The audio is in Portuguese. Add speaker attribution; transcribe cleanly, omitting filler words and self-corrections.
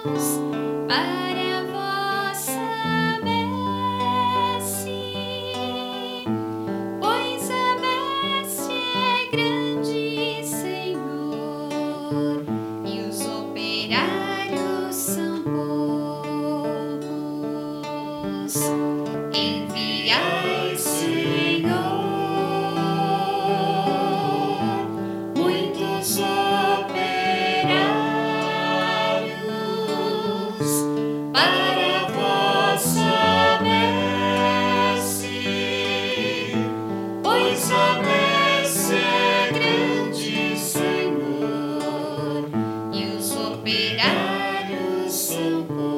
Speaker 1: para a vossa messe, pois a messe é grande, Senhor, e os operários são poucos. Enviai, Senhor, muitos operários para a vossa messe, pois a messe é grande, Senhor, e os operários são poucos.